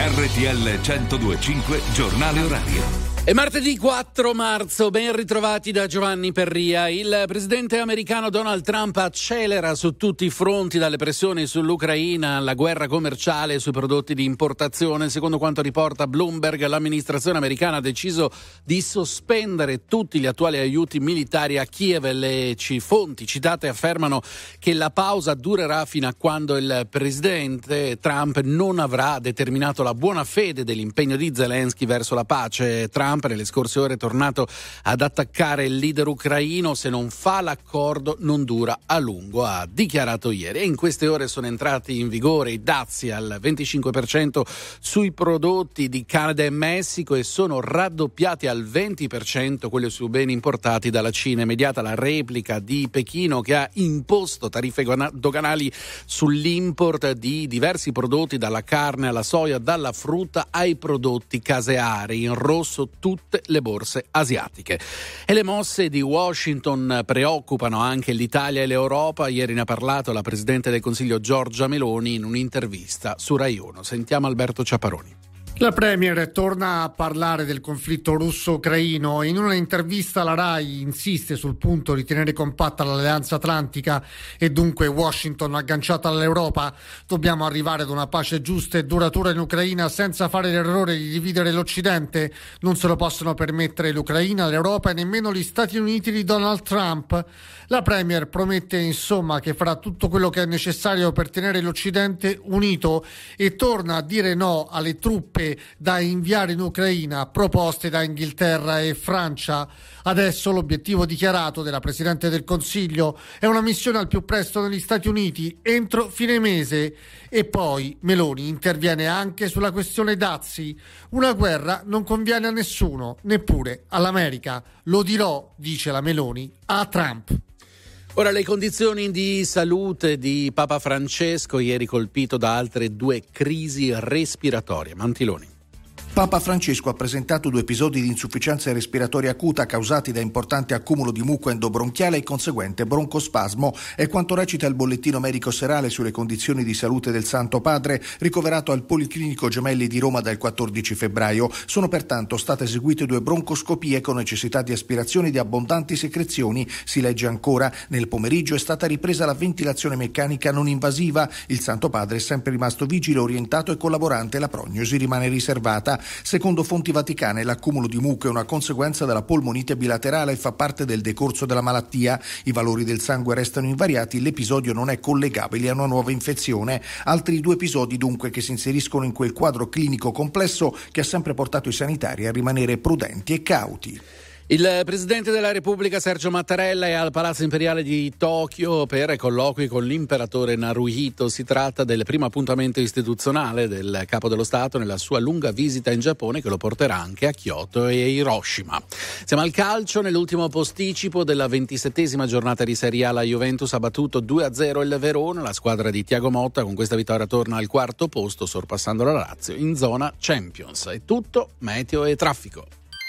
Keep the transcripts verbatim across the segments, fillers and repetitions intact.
R T L centodue e cinque Giornale Orario. È martedì quattro marzo, ben ritrovati da Giovanni Perria. Il presidente americano Donald Trump accelera su tutti i fronti, dalle pressioni sull'Ucraina alla guerra commerciale sui prodotti di importazione. Secondo quanto riporta Bloomberg, l'amministrazione americana ha deciso di sospendere tutti gli attuali aiuti militari a Kiev. Le fonti citate affermano che la pausa durerà fino a quando il presidente Trump non avrà determinato la buona fede dell'impegno di Zelensky verso la pace. Trump nelle scorse ore è tornato ad attaccare il leader ucraino: se non fa l'accordo non dura a lungo, ha dichiarato ieri. E in queste ore sono entrati in vigore i dazi al venticinque per cento sui prodotti di Canada e Messico e sono raddoppiati al venti per cento quelli sui beni importati dalla Cina. Immediata la replica di Pechino, che ha imposto tariffe doganali sull'import di diversi prodotti, dalla carne alla soia, dalla frutta ai prodotti caseari. In rosso tutte le borse asiatiche. E le mosse di Washington preoccupano anche l'Italia e l'Europa. Ieri ne ha parlato la Presidente del Consiglio Giorgia Meloni in un'intervista su Rai uno. Sentiamo Alberto Ciaparoni. La Premier torna a parlare del conflitto russo-ucraino. In una intervista la Rai insiste sul punto di tenere compatta l'alleanza atlantica e dunque Washington agganciata all'Europa. Dobbiamo arrivare ad una pace giusta e duratura in Ucraina senza fare l'errore di dividere l'Occidente. Non se lo possono permettere l'Ucraina, l'Europa e nemmeno gli Stati Uniti di Donald Trump. La Premier promette insomma che farà tutto quello che è necessario per tenere l'Occidente unito e torna a dire no alle truppe da inviare in Ucraina proposte da Inghilterra e Francia. Adesso l'obiettivo dichiarato della Presidente del Consiglio è una missione al più presto negli Stati Uniti entro fine mese. E poi Meloni interviene anche sulla questione dazi. Una guerra non conviene a nessuno, neppure all'America. Lo dirò, dice la Meloni, a Trump. Ora, le condizioni di salute di Papa Francesco, ieri colpito da altre due crisi respiratorie. Mantiloni. Papa Francesco ha presentato due episodi di insufficienza respiratoria acuta causati da importante accumulo di muco endobronchiale e conseguente broncospasmo. È quanto recita il bollettino medico serale sulle condizioni di salute del Santo Padre, ricoverato al Policlinico Gemelli di Roma dal quattordici febbraio. Sono pertanto state eseguite due broncoscopie con necessità di aspirazione di abbondanti secrezioni. Si legge ancora: nel pomeriggio è stata ripresa la ventilazione meccanica non invasiva. Il Santo Padre è sempre rimasto vigile, orientato e collaborante. La prognosi rimane riservata. Secondo fonti vaticane, l'accumulo di muco è una conseguenza della polmonite bilaterale e fa parte del decorso della malattia. I valori del sangue restano invariati, l'episodio non è collegabile a una nuova infezione. Altri due episodi dunque che si inseriscono in quel quadro clinico complesso che ha sempre portato i sanitari a rimanere prudenti e cauti. Il Presidente della Repubblica Sergio Mattarella è al Palazzo Imperiale di Tokyo per colloqui con l'imperatore Naruhito. Si tratta del primo appuntamento istituzionale del Capo dello Stato nella sua lunga visita in Giappone, che lo porterà anche a Kyoto e Hiroshima. Siamo al calcio. Nell'ultimo posticipo della ventisettesima giornata di Serie A, la Juventus ha battuto due a zero il Verona. La squadra di Thiago Motta con questa vittoria torna al quarto posto, sorpassando la Lazio in zona Champions. È tutto, meteo e traffico.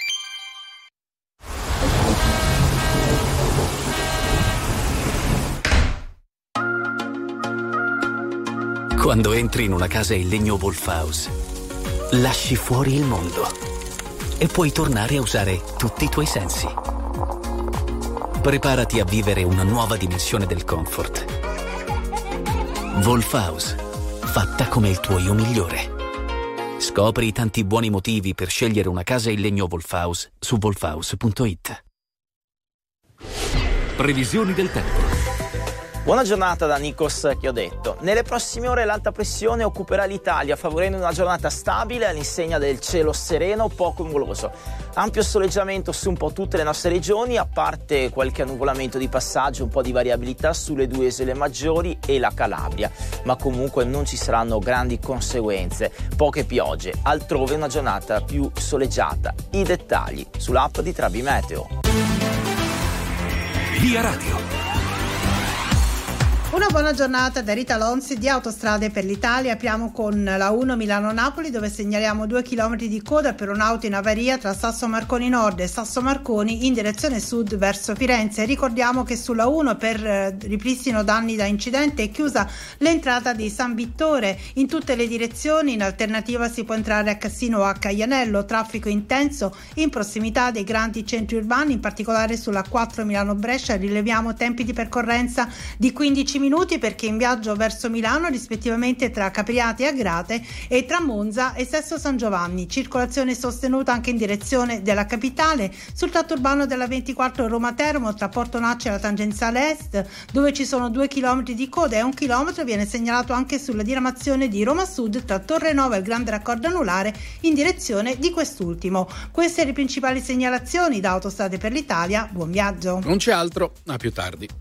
Quando entri in una casa in legno Wolfhouse, lasci fuori il mondo e puoi tornare a usare tutti i tuoi sensi. Preparati a vivere una nuova dimensione del comfort. Wolfhouse, fatta come il tuo io migliore. Scopri i tanti buoni motivi per scegliere una casa in legno Wolfhouse su wolfhouse punto it. Previsioni del tempo. Buona giornata da Nikos Chiodetto. Nelle prossime ore l'alta pressione occuperà l'Italia, favorendo una giornata stabile all'insegna del cielo sereno, poco nuvoloso. Ampio soleggiamento su un po' tutte le nostre regioni, a parte qualche annuvolamento di passaggio, un po' di variabilità sulle due isole maggiori e la Calabria, ma comunque non ci saranno grandi conseguenze. Poche piogge, altrove una giornata più soleggiata. I dettagli sull'app di Trabi Meteo. Via Radio. Una buona giornata da Rita Lonzi di Autostrade per l'Italia. Apriamo con la uno Milano-Napoli, dove segnaliamo due chilometri di coda per un'auto in avaria tra Sasso Marconi Nord e Sasso Marconi in direzione sud verso Firenze. Ricordiamo che sulla uno per ripristino danni da incidente è chiusa l'entrata di San Vittore in tutte le direzioni. In alternativa si può entrare a Cassino o a Caianello. Traffico intenso in prossimità dei grandi centri urbani, in particolare sulla quattro Milano-Brescia. Rileviamo tempi di percorrenza di quindici minuti perché in viaggio verso Milano, rispettivamente tra Capriate e Agrate e tra Monza e Sesto San Giovanni. Circolazione sostenuta anche in direzione della capitale sul tratto urbano della ventiquattro Roma Termo tra Porto Nacce e la tangenziale est, dove ci sono due chilometri di coda e un chilometro viene segnalato anche sulla diramazione di Roma Sud tra Torre Nova e il Grande Raccordo Anulare in direzione di quest'ultimo. Queste le principali segnalazioni da Autostrade per l'Italia. Buon viaggio. Non c'è altro, a più tardi.